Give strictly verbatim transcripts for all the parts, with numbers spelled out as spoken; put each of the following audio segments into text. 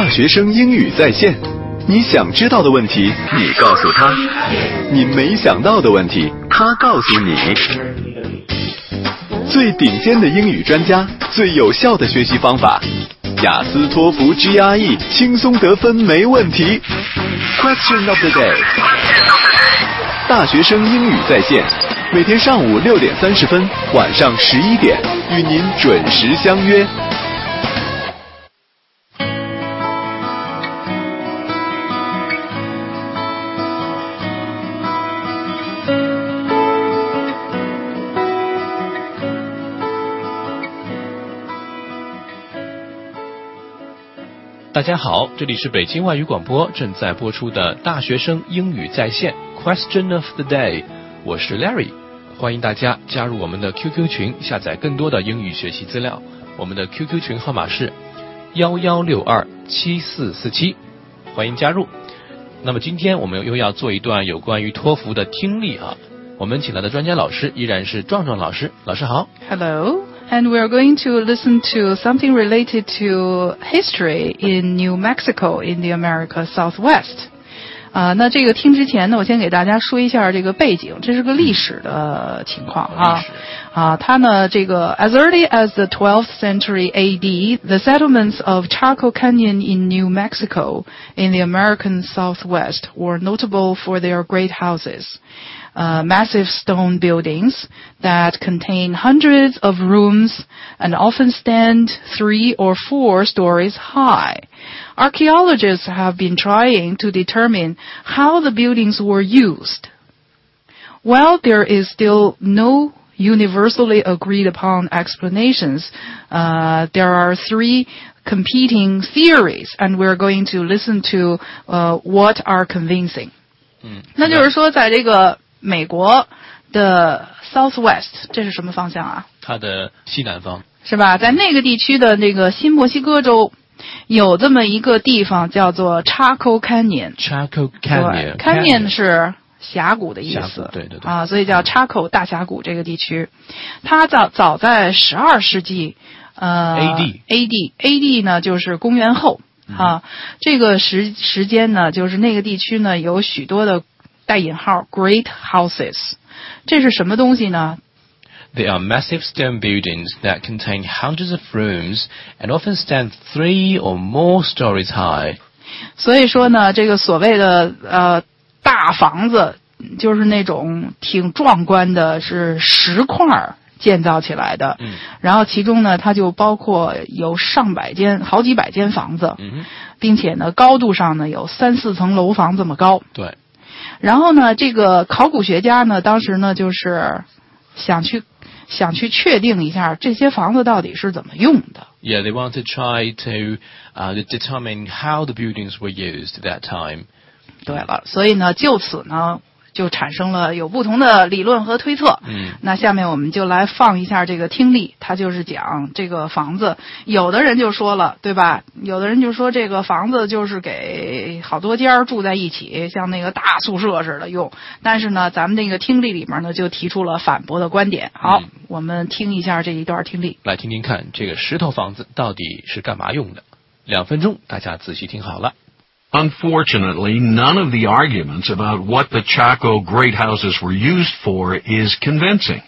大学生英语在线，你想知道的问题，你告诉他；你没想到的问题，他告诉你。最顶尖的英语专家，最有效的学习方法，雅思托福 G R E 轻松得分没问题。Question of the day， 大学生英语在线，每天上午六点三十分，晚上十一点，与您准时相约。 大家好，这里是北京外语广播正在播出的大学生英语在线 Question of the Day， 我是 Larry， 欢迎大家加入我们的 Q Q 群，下载更多的英语学习资料。我们的 Q Q 群号码是一一六二七四四七，欢迎加入。那么今天我们又要做一段有关于托福的听力啊，我们请来的专家老师依然是壮壮老师。老师好。 Hello，and we are going to listen to something related to history in New Mexico in the America Southwest。啊，那这个听之前呢，我先给大家说一下这个背景，这是个历史的情况啊。啊，它呢，这个 as early as the twelfth century A D, the settlements of Chaco Canyon in New Mexico in the American Southwest were notable for their great houses. Uh, massive stone buildings that contain hundreds of rooms and often stand three or four stories high. Archaeologists have been trying to determine how the buildings were used. While there is still no universally agreed upon explanations, uh, there are three competing theories, and we're going to listen to uh, what are convincing. 嗯， 那就是说在这个美国的 Southwest， 这是什么方向啊？ 它的西南方是吧？在那个地区的那个新墨西哥州，有这么一个地方叫做 Chaco Canyon。 Chaco Canyon， Canyon 是峡谷的意思， 对对对啊，所以叫 Chaco 大峡谷这个地区。它早早在十二世纪，呃 A D A D A D 呢就是公元后啊，这个时时间呢，就是那个地区呢有许多的带引号 great houses， 这是什么东西呢？ They are massive stone buildings that contain hundreds of rooms and often stand three or more stories high. 所以说呢，这个所谓的呃大房子，就是那种挺壮观的，是石块建造起来的。 嗯， 然后其中呢，它就包括有上百间、好几百间房子， 嗯， 并且呢，高度上呢有三四层楼房这么高。 对。 然后呢，这个考古学家呢，当时呢就是想去想去确定一下这些房子到底是怎么用的。 Yeah, they want to try to uh, determine how the buildings were used at that time. 对了，所以呢，就此呢，就产生了有不同的理论和推测。 嗯， 那下面我们就来放一下这个听力，它就是讲这个房子，有的人就说了，对吧？有的人就说这个房子就是给好多家住在一起，像那个大宿舍似的用。但是呢，咱们这个听力里面呢，就提出了反驳的观点。好， 嗯， 我们听一下这一段听力， 来听听看这个石头房子到底是干嘛用的。两分钟，大家仔细听好了。 Unfortunately, none of the arguments about what the Chaco great houses were used for is convincing.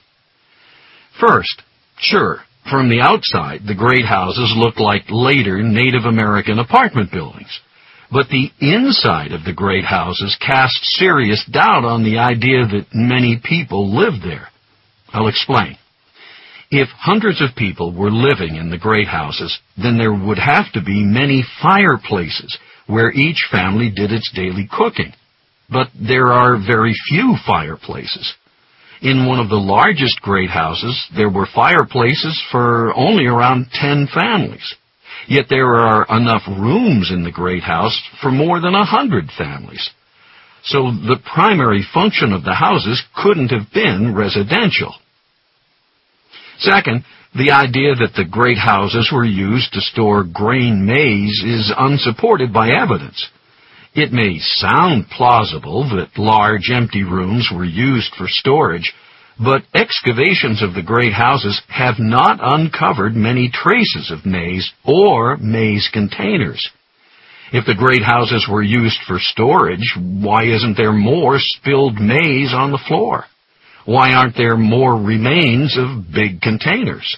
First, sure, from the outside, the great houses look like later Native American apartment buildings. But the inside of the great houses cast serious doubt on the idea that many people lived there. I'll explain. If hundreds of people were living in the great houses, then there would have to be many fireplaces where each family did its daily cooking. But there are very few fireplaces. In one of the largest great houses, there were fireplaces for only around ten families. Yet there are enough rooms in the great house for more than a hundred families. So the primary function of the houses couldn't have been residential. Second, the idea that the great houses were used to store grain maize is unsupported by evidence. It may sound plausible that large empty rooms were used for storage, but excavations of the great houses have not uncovered many traces of maize or maize containers. If the great houses were used for storage, why isn't there more spilled maize on the floor? Why aren't there more remains of big containers?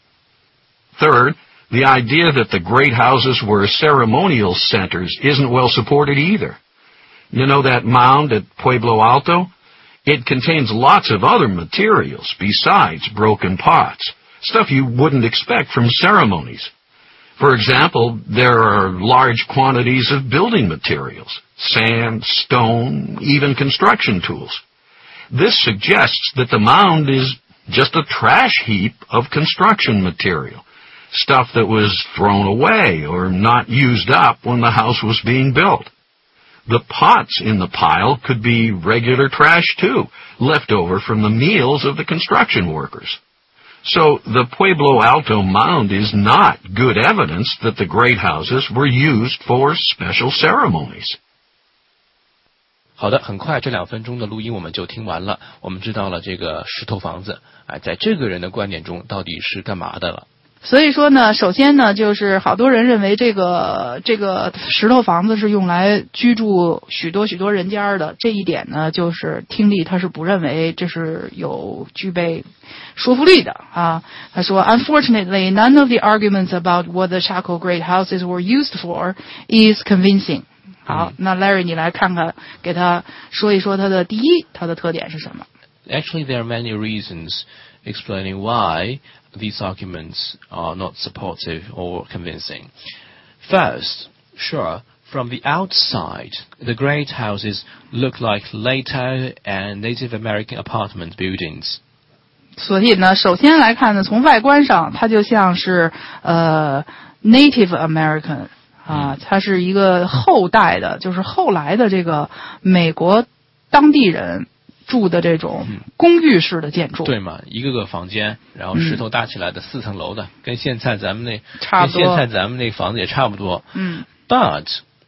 Third, the idea that the great houses were ceremonial centers isn't well supported either. You know that mound at Pueblo Alto? It contains lots of other materials besides broken pots, stuff you wouldn't expect from ceremonies. For example, there are large quantities of building materials, sand, stone, even construction tools. This suggests that the mound is just a trash heap of construction material, stuff that was thrown away or not used up when the house was being built. The pots in the pile could be regular trash too, left over from the meals of the construction workers. So the Pueblo Alto mound is not good evidence that the great houses were used for special ceremonies. 好的，很快这两分钟的录音我们就听完了，我们知道了这个石头房子，哎，在这个人的观点中到底是干嘛的了。 所以说呢，首先呢，就是好多人认为这个这个石头房子是用来居住许多许多人家的，这一点呢，就是听力他是不认为这是有具备说服力的啊。他说 ，Unfortunately, none of the arguments about what the Chaco great houses were used for is convincing. 好，那 Larry 你来看看，给他说一说他的第一，他的特点是什么 ？Actually, there are many reasons explaining why these arguments are not supportive or convincing. First, sure, from the outside, the great houses look like Lato and Native American apartment buildings. 所以呢，首先来看呢，从外观上，它就像是呃 Native American 啊，它是一个后代的，就是后来的这个美国当地人住的这种公寓式的建筑， 对嘛，一个个房间，然后石头搭起来的四层楼的，嗯、跟现在咱们那差不多， 跟现在咱们那房子也差不多。 嗯 ，but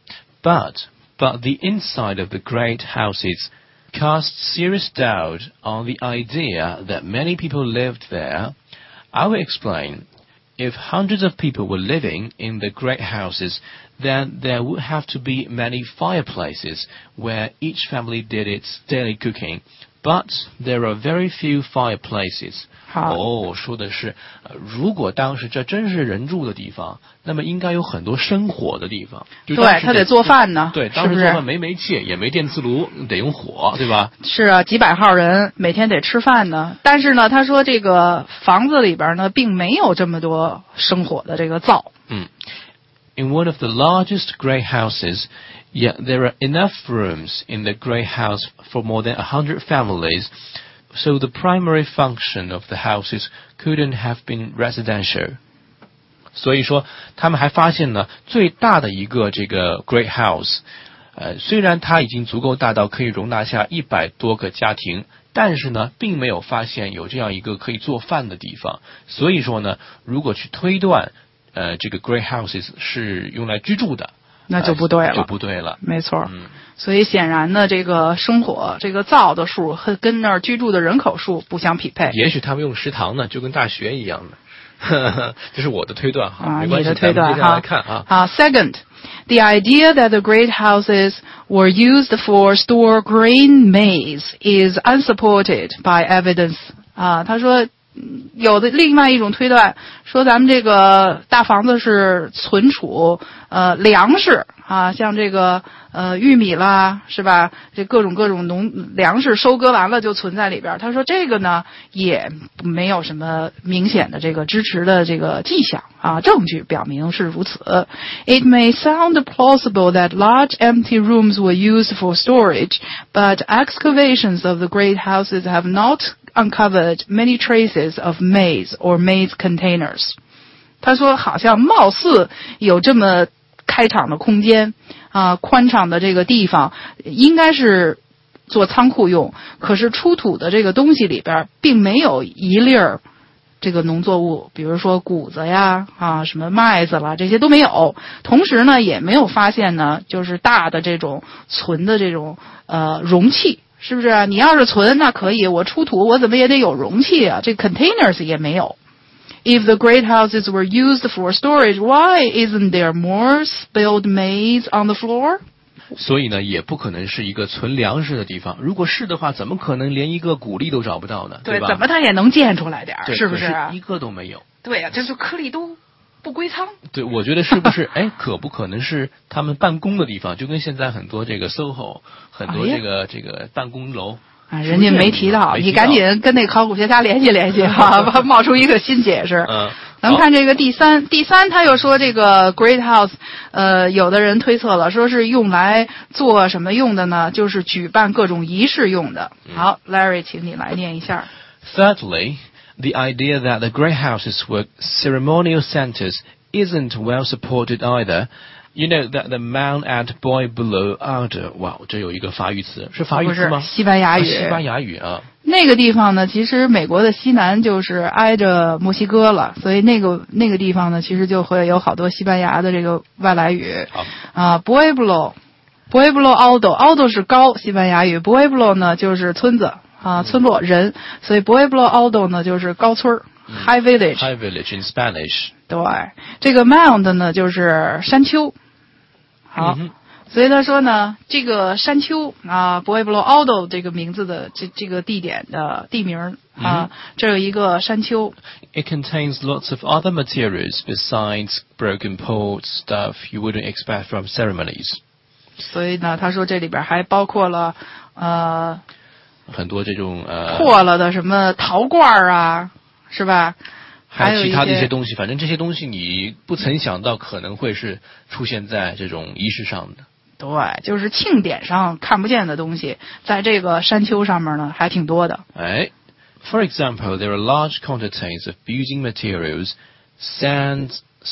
but but the inside of the great houses casts serious doubt on the idea that many people lived there. I will explain. If hundreds of people were living in the great houses, then there would have to be many fireplaces where each family did its daily cooking. But there are very few fireplaces. 哦，说的是，呃，如果当时这真是人住的地方，那么应该有很多生火的地方。 对，他得做饭呢。 对，当时做饭没煤气，也没电磁炉，得用火，对吧？ 是啊，几百号人每天得吃饭呢。但是呢，他说这个房子里边呢，并没有这么多生火的这个灶。 嗯 ，In one of the largest grey houses, yet there are enough rooms in the grey house for more than a hundred families. So the primary function of the houses couldn't have been residential. 所以说，他们还发现呢，最大的一个这个 great house， 呃，虽然它已经足够大到可以容纳下一百多个家庭，但是呢，并没有发现有这样一个可以做饭的地方。所以说呢，如果去推断，呃，这个 great houses 是用来居住的。 那就不对了， 就不对了， 没错。 嗯， 所以显然呢，这个生火、这个灶的数和跟那儿居住的人口数不相匹配。 也许他们用食堂呢，就跟大学一样的。这是我的推断哈， 啊， 没关系， 你的推断咱们接下来看啊。 好 ，Second, the idea that the great houses were used for store grain maize is unsupported by evidence. 啊，他说。有的另外一种推断说，咱们这个大房子是存储呃粮食啊，像这个呃玉米啦，是吧？这各种各种农粮食收割完了就存在里边。他说这个呢也没有什么明显的这个支持的这个迹象啊，证据表明是如此。It may sound plausible that large empty rooms were used for storage, but excavations of the great houses have not uncovered many traces of maize or maize containers. 他说好像貌似有这么开敞的空间啊，宽敞的这个地方应该是做仓库用，可是出土的这个东西里边并没有一粒儿这个农作物，比如说谷子呀啊什么麦子啦，这些都没有。同时呢也没有发现呢就是大的这种存的这种呃容器。是不是啊？你要是存那可以，我出土我怎么也得有容器啊，这 containers 也没有。 If the great houses were used for storage, why isn't there more spilled maize on the floor? 所以呢，也不可能是一个存粮食的地方。如果是的话，怎么可能连一个谷粒都找不到呢？对吧？ 怎么它也能建出来点儿，是不是啊？ 一个都没有。 对呀、啊，这就颗粒都不归仓。 对，我觉得是不是？哎，可不可能是他们办公的地方？就跟现在很多这个 S O H O， 很多这个、哎、这个办公楼。 啊，人家没提到，你赶紧跟那考古学家联系联系哈、啊，冒出一个新解释。 嗯， 咱们看这个第三，第三他又说这个 Great House， 呃，有的人推测了，说是用来做什么用的呢？就是举办各种仪式用的。好 ，Larry， 请你来念一下。 Thirdly, the idea that the great houses were ceremonial centers isn't well supported either.You know that the mound at Pueblo Alto， 哇，这有一个法语词，是法语词吗？ 不是，西班牙语。 西班牙语啊。 那个地方呢，其实美国的西南就是挨着墨西哥了，所以那个那个地方呢，其实就会有好多西班牙的这个外来语。 好啊 ，Pueblo，Pueblo Alto，Alto 是高，西班牙语 ，Pueblo 呢就是村子啊，村落人，所以 Pueblo Alto 呢就是高村儿。High village，High village in Spanish。 对，这个 mound 呢就是山丘。好、嗯，所以他说呢，这个山丘啊 ，Pueblo Alto 这个名字的这这个地点的地名啊，嗯、这有一个山丘。 It contains lots of other materials besides broken pots stuff you wouldn't expect from ceremonies。 所以呢，他说这里边还包括了呃很多这种呃破了的什么陶罐啊，是吧？ 还有其他的一些东西，反正这些东西你不曾想到可能会是出现在这种仪式上的。 对，就是庆典上看不见的东西，在这个山丘上面呢还挺多的。 哎 ，For example, there are large quantities of building materials, sand,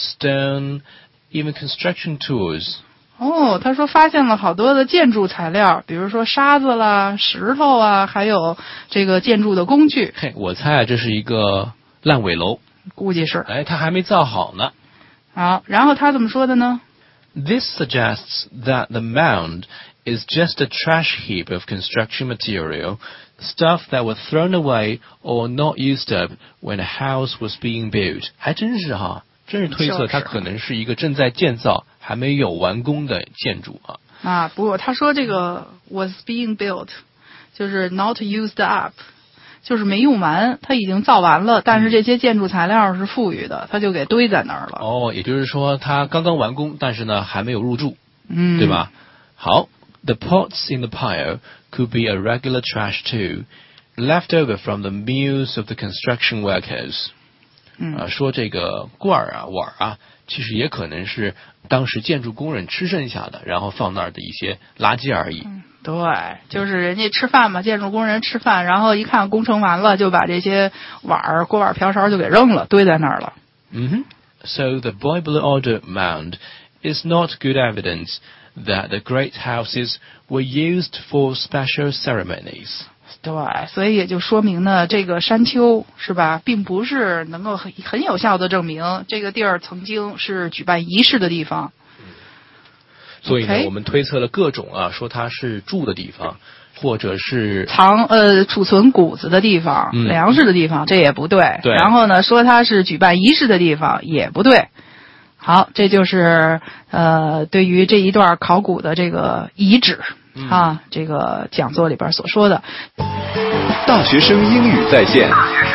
stone, even construction tools. 哦，他说发现了好多的建筑材料，比如说沙子啦、石头啊，还有这个建筑的工具。 嘿，我猜这是一个烂尾楼。 估计是， 哎，他还没造好呢。 好，然后他怎么说的呢 ？This suggests that the mound is just a trash heap of construction material, stuff that was thrown away or not used up when a house was being built. 还真是哈，真是推测它可能是一个正在建造、还没有完工的建筑啊。 啊，不过他说这个 was being built， 就是 not used up。就是没用完，它已经造完了，但是这些建筑材料是富裕的，它就给堆在那儿了。 哦，也就是说它刚刚完工，但是呢还没有入住， 嗯， 对吧？好 ，the pots in the pile could be a regular trash too, left over from the meals of the construction workers。 嗯， 啊，说这个罐儿啊、碗啊，其实也可能是当时建筑工人吃剩下的，然后放那儿的一些垃圾而已。 嗯，对，就是人家吃饭嘛，建筑工人吃饭，然后一看工程完了，就把这些碗儿、锅碗瓢勺就给扔了，堆在那儿了。 嗯哼 ，So the Pueblo Alto mound is not good evidence that the great houses were used for special ceremonies. 对，所以也就说明呢，这个山丘是吧，并不是能够很很有效的证明这个地儿曾经是举办仪式的地方。 所以呢， okay. 我们推测了各种啊，说它是住的地方，或者是藏呃储存谷子的地方、 嗯、 粮食的地方，这也不对。 对。 然后呢，说它是举办仪式的地方，也不对。好，这就是呃对于这一段考古的这个遗址、嗯、啊，这个讲座里边所说的。 大学生英语在线，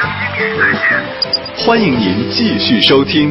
欢迎您继续收听。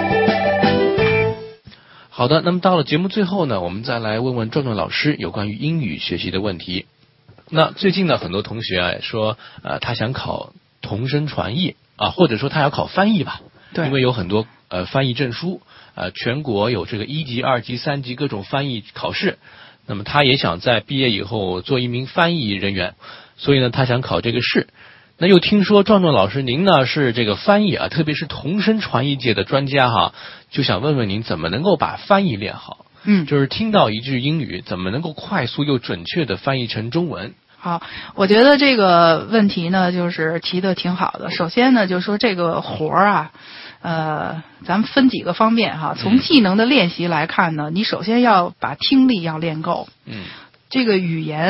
好的，那么到了节目最后呢，我们再来问问壮壮老师有关于英语学习的问题。那最近呢，很多同学啊说，呃，他想考同声传译啊，或者说他要考翻译吧， 对， 因为有很多呃翻译证书，呃，全国有这个一级、二级、三级各种翻译考试。那么他也想在毕业以后做一名翻译人员，所以呢，他想考这个试。那又听说壮壮老师您呢是这个翻译啊，特别是同声传译界的专家哈，就想问问您怎么能够把翻译练好？ 嗯， 就是听到一句英语，怎么能够快速又准确的翻译成中文？ 好，我觉得这个问题呢，就是提的挺好的。首先呢，就是说这个活儿啊，呃，咱们分几个方面哈。从技能的练习来看呢，你首先要把听力要练够。 嗯， 这个语言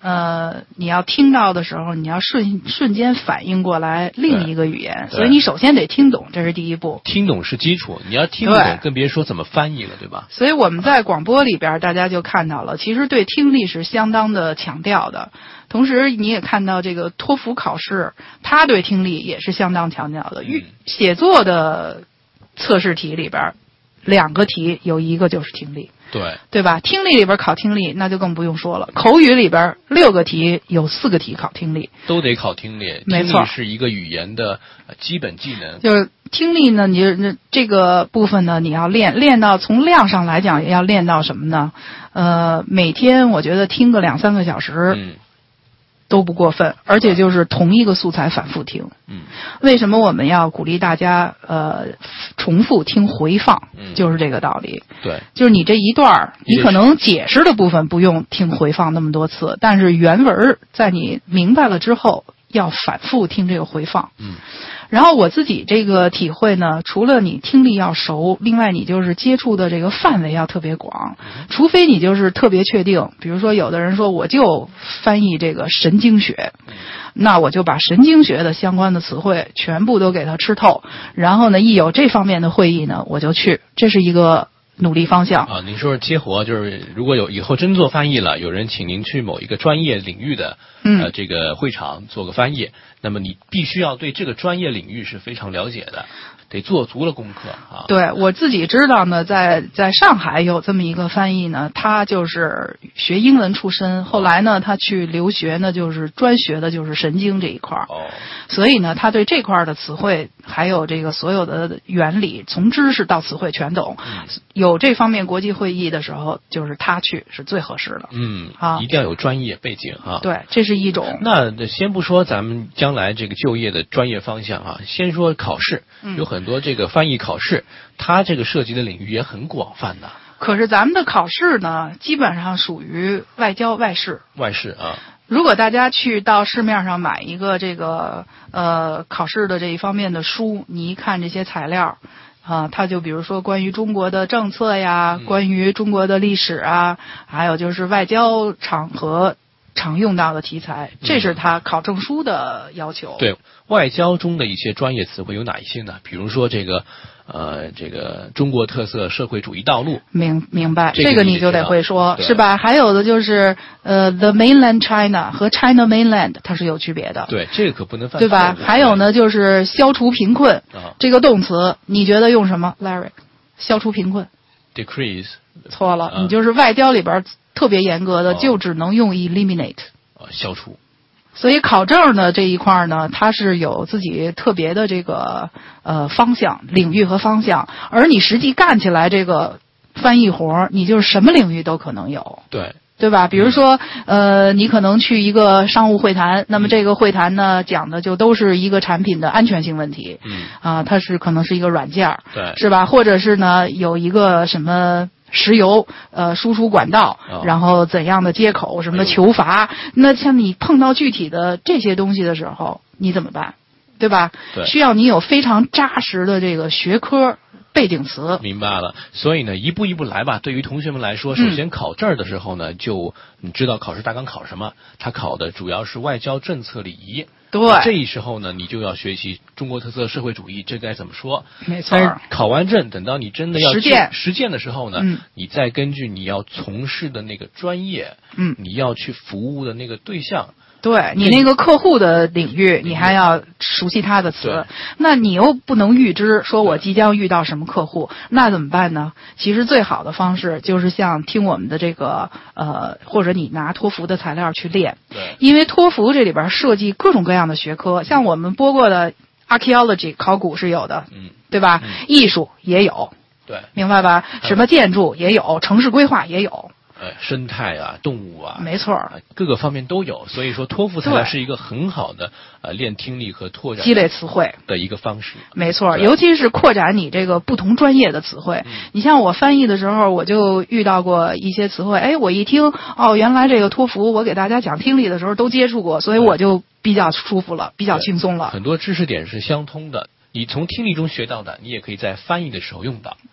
呃，你要听到的时候，你要瞬瞬间反应过来另一个语言，所以你首先得听懂，这是第一步。 听懂是基础，你要听不懂，更别说怎么翻译了，对吧？ 所以我们在广播里边，大家就看到了，其实对听力是相当的强调的。同时，你也看到这个托福考试，它对听力也是相当强调的。 嗯、 写作的测试题里边，两个题有一个就是听力。 对， 对吧？听力里边考听力，那就更不用说了。口语里边六个题有四个题考听力， 都得考听力。 没错， 听力是一个语言的基本技能。 就是听力呢，你就这个部分呢，你要练练到从量上来讲，也要练到什么呢？呃，每天我觉得听个两三个小时。 嗯。 都不过分，而且就是同一个素材反复听。 嗯， 为什么我们要鼓励大家呃重复听回放？ 嗯， 就是这个道理。 对， 就是你这一段你可能解释的部分不用听回放那么多次，但是原文在你明白了之后，要反复听这个回放。 嗯。 然后我自己这个体会呢，除了你听力要熟，另外你就是接触的这个范围要特别广，除非你就是特别确定，比如说有的人说我就翻译这个神经学，那我就把神经学的相关的词汇全部都给它吃透，然后呢，一有这方面的会议呢，我就去，这是一个努力方向啊。您说接活，就是如果有以后真做翻译了，有人请您去某一个专业领域的呃这个会场做个翻译，那么你必须要对这个专业领域是非常了解的，得做足了功课啊。 对，我自己知道呢，在在上海有这么一个翻译呢，他就是学英文出身，后来呢他去留学呢，就是专学的就是神经这一块儿。 哦。 所以呢，他对这块的词汇还有这个所有的原理，从知识到词汇全懂。 嗯、 有这方面国际会议的时候，就是他去是最合适的。 嗯， 啊， 一定要有专业背景啊。 对，这是一种。 那先不说咱们将来这个就业的专业方向啊，先说考试， 嗯、 有很多这个翻译考试，它这个涉及的领域也很广泛的。 可是咱们的考试呢，基本上属于外交外事。 外事啊。 如果大家去到市面上买一个这个呃考试的这一方面的书，你一看这些材料啊，它就比如说关于中国的政策呀， 嗯、 关于中国的历史啊，还有就是外交场合常用到的题材，这是他考证书的要求。 嗯、对，外交中的一些专业词汇有哪一些呢？比如说这个呃，这个中国特色社会主义道路。 明明白， 这个、 这个你就得会说，是吧？还有的就是呃 ，the mainland China 和 China mainland 它是有区别的。 对，这个可不能犯错， 对吧？还有呢，就是消除贫困、 啊、 这个动词，你觉得用什么 ，Larry？ 消除贫困 ？decrease。 错了， 啊、 你就是外交里边特别严格的， 啊、 就只能用 eliminate。 啊，消除。 所以考证的这一块呢，它是有自己特别的这个呃方向、领域和方向，而你实际干起来这个翻译活，你就是什么领域都可能有。 对。 对吧？比如说，呃，你可能去一个商务会谈，那么这个会谈呢，讲的就都是一个产品的安全性问题。 嗯。 啊，它是可能是一个软件， 对， 是吧？或者是呢，有一个什么石油呃输出管道， 哦、 然后怎样的接口，什么求罚，哎、那像你碰到具体的这些东西的时候，你怎么办？对吧？ 对， 需要你有非常扎实的这个学科背景词。 明白了，所以呢，一步一步来吧。对于同学们来说，首先考证的时候呢，嗯、就你知道考试大纲考什么，他考的主要是外交政策礼仪。 对， 这时候呢，你就要学习中国特色社会主义，这该怎么说？ 没错。 但是考完证，等到你真的要实践实践的时候呢， 嗯、 你再根据你要从事的那个专业， 嗯， 你要去服务的那个对象。 对，你那个客户的领域，你还要熟悉他的词，那你又不能预知说我即将遇到什么客户，那怎么办呢？其实最好的方式就是像听我们的这个呃，或者你拿托福的材料去练， 对， 因为托福这里边涉及各种各样的学科，像我们播过的 archaeology 考古是有的， 嗯， 对吧？ 嗯、 艺术也有， 对， 明白吧？什么建筑也有，城市规划也有。 呃，生态啊，动物啊， 没错、 啊，各个方面都有。所以说，托福材料是一个很好的呃练听力和拓展积累词汇的一个方式。 没错，尤其是扩展你这个不同专业的词汇。嗯、你像我翻译的时候，我就遇到过一些词汇，哎，我一听哦，原来这个托福我给大家讲听力的时候都接触过，所以我就比较舒服了，比较轻松了。 很多知识点是相通的。你从听力中学到的，你也可以在翻译的时候用到。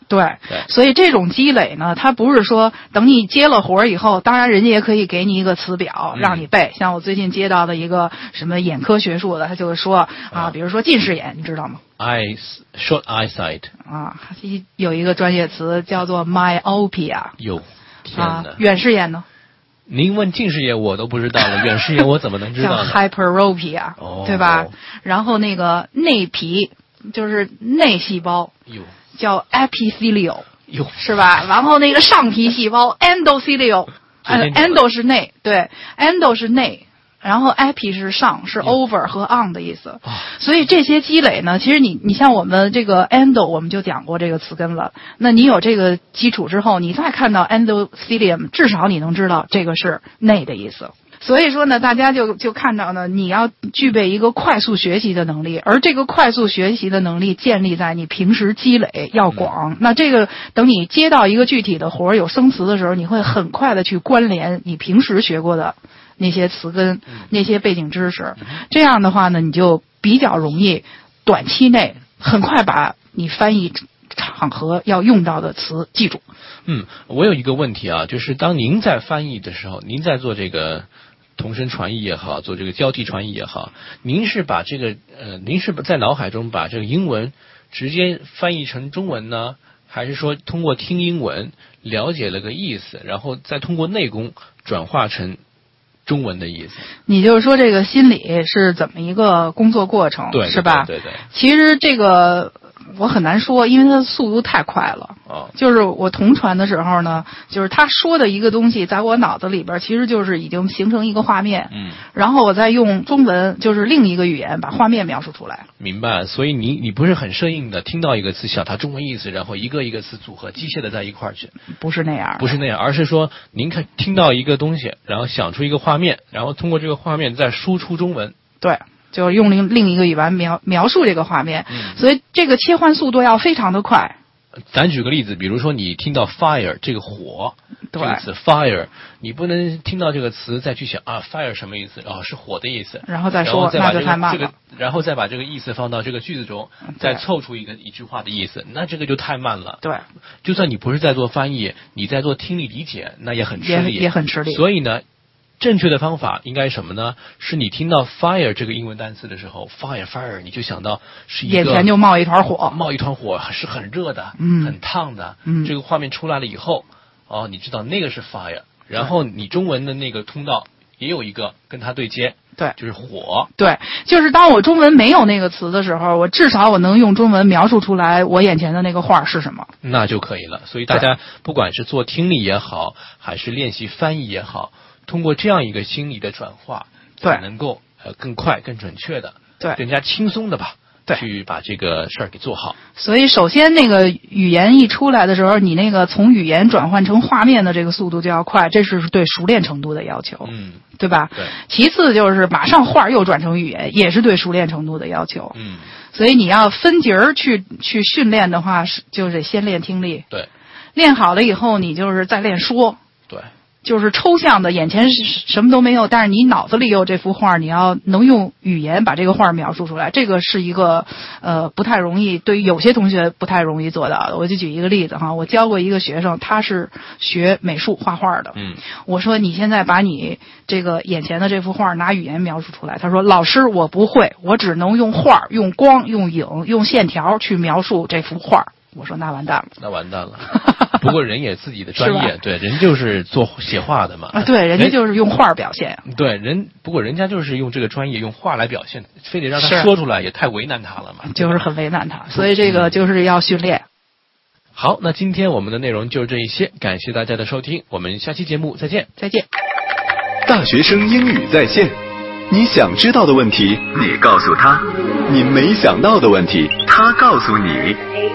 对， 对， 所以这种积累呢，它不是说等你接了活儿以后，当然人家也可以给你一个词表嗯让你背。像我最近接到的一个什么眼科学术的，他就会说啊，比如说近视眼，你知道吗？ eyes short eyesight 啊，一有一个专业词叫做 myopia。 哟，天啊哪！， 远视眼呢？ 您问近视眼我都不知道了，远视眼我怎么能知道叫呢？ hyperopia，、 哦、 对吧？然后那个内皮就是内细胞哟叫 epithelial， 哟， 是吧？然后那个上皮细胞 endothelial， 呃昨天讲的 ，endo 是内，对 ，endo 是内。然后 epi 是上，是 over 和 on 的意思。所以这些积累呢，其实你你像我们这个 endo， 我们就讲过这个词根了。那你有这个基础之后，你再看到 endothelium， 至少你能知道这个是内的意思。所以说呢，大家就就看到呢，你要具备一个快速学习的能力，而这个快速学习的能力建立在你平时积累要广。嗯、那这个等你接到一个具体的活儿有生词的时候，你会很快的去关联你平时学过的那些词根、那些背景知识。这样的话呢，你就比较容易短期内很快把你翻译场合要用到的词记住。 嗯，我有一个问题啊，就是当您在翻译的时候，您在做这个同声传译也好，做这个交替传译也好，您是把这个呃，您是在脑海中把这个英文直接翻译成中文呢，还是说通过听英文了解了个意思，然后再通过内功转化成中文的意思？ 你就是说这个心理是怎么一个工作过程， 对， 是吧？ 对对对。 其实这个我很难说，因为它的速度太快了。 哦， 就是我同传的时候呢，就是他说的一个东西，在我脑子里边，其实就是已经形成一个画面。 嗯。 然后我再用中文，就是另一个语言，把画面描述出来。 明白。所以你你不是很生硬的听到一个词，想它中文意思，然后一个一个词组合机械的在一块儿去。 不是那样。 不是那样，而是说您看听到一个东西，然后想出一个画面，然后通过这个画面再输出中文。 对。就是用另另一个语言描描述这个画面， 嗯、 所以这个切换速度要非常的快。 咱举个例子，比如说你听到 fire 这个火， 对， 这个词 fire， 你不能听到这个词再去想啊 fire 什么意思，哦是火的意思， 然后再说， 然后再把这个那就太慢了、 这个，然后再把这个意思放到这个句子中，再凑出一个一句话的意思，那这个就太慢了。 对， 就算你不是在做翻译，你在做听力理解，那也很吃力， 也, 也很吃力。 所以呢。正确的方法应该什么呢？是你听到 fire 这个英文单词的时候 ，fire fire， 你就想到是一个眼前就冒一团火， 冒一团火是很热的， 嗯， 很烫的， 嗯， 这个画面出来了以后，哦，你知道那个是 fire， 然后你中文的那个通道也有一个跟它对接， 对， 就是火， 对，就是当我中文没有那个词的时候，我至少我能用中文描述出来我眼前的那个画是什么， 那就可以了。所以大家不管是做听力也好，还是练习翻译也好。通过这样一个心理的转化， 对， 能够呃更快、更准确的， 对， 更加轻松的吧， 对， 去把这个事儿给做好。 所以，首先那个语言一出来的时候，你那个从语言转换成画面的这个速度就要快，这是对熟练程度的要求， 嗯， 对吧？ 对。 其次就是马上画又转成语言，也是对熟练程度的要求， 嗯。 所以你要分节儿去去训练的话，是就得先练听力， 对， 练好了以后，你就是再练说， 对。 就是抽象的，眼前什么都没有，但是你脑子里有这幅画，你要能用语言把这个画描述出来，这个是一个呃不太容易，对于有些同学不太容易做到的。我就举一个例子哈，我教过一个学生，他是学美术画画的， 嗯， 我说你现在把你这个眼前的这幅画拿语言描述出来，他说老师我不会，我只能用画、用光、用影、用线条去描述这幅画。我说那完蛋了， 那完蛋了。不过人也自己的专业，对，人就是做写画的嘛。 啊，对，人家就是用画表现。 对，人不过人家就是用这个专业用画来表现，非得让他说出来，也太为难他了嘛。 就是很为难他，所以这个就是要训练。 好，那今天我们的内容就这一些，感谢大家的收听，我们下期节目再见。 再见。 大学生英语在线，你想知道的问题，你告诉他；你没想到的问题，他告诉你。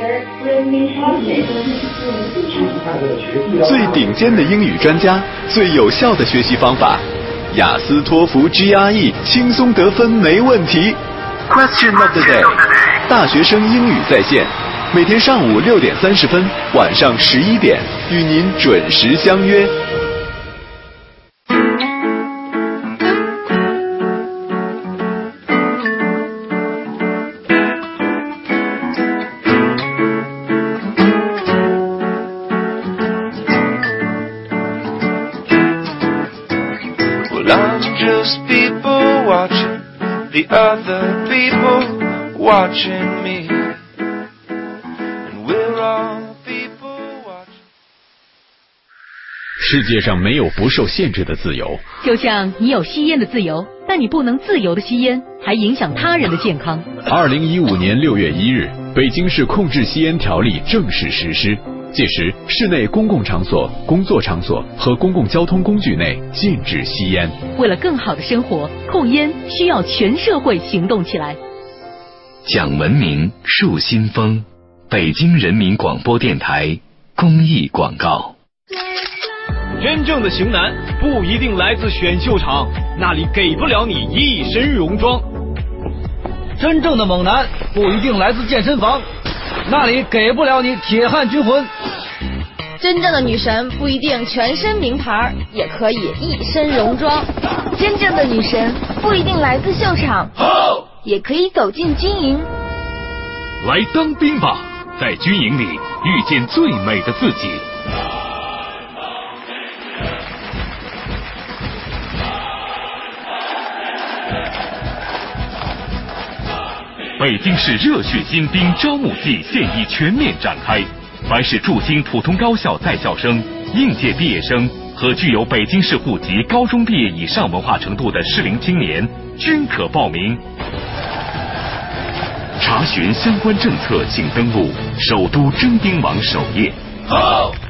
最顶尖的英语专家，最有效的学习方法，雅思托福 G R E 轻松得分没问题。Question of the day， 大学生英语在线，每天上午六点三十分，晚上十一点，与您准时相约。 just people watching the other people watching me. And we're all people watching. 世界上没有不受限制的自由， 就像你有吸烟的自由，但你不能自由的吸烟，还影响他人的健康。 二零一五年六月一日，北京市控制吸烟条例正式实施。届时，室内公共场所、工作场所和公共交通工具内禁止吸烟。 为了更好的生活，控烟需要全社会行动起来。 讲文明，树新风，北京人民广播电台公益广告。 真正的型男不一定来自选秀场，那里给不了你一身戎装；真正的猛男不一定来自健身房，那里给不了你铁汉军魂； 真正的女神不一定全身名牌，也可以一身戎装；真正的女神不一定来自秀场，也可以走进军营。 来当兵吧，在军营里遇见最美的自己。北京市热血新兵招募季现已全面展开，凡是驻京普通高校在校生、应届毕业生和具有北京市户籍高中毕业以上文化程度的适龄青年均可报名。查询相关政策，请登录首都征兵网首页。好。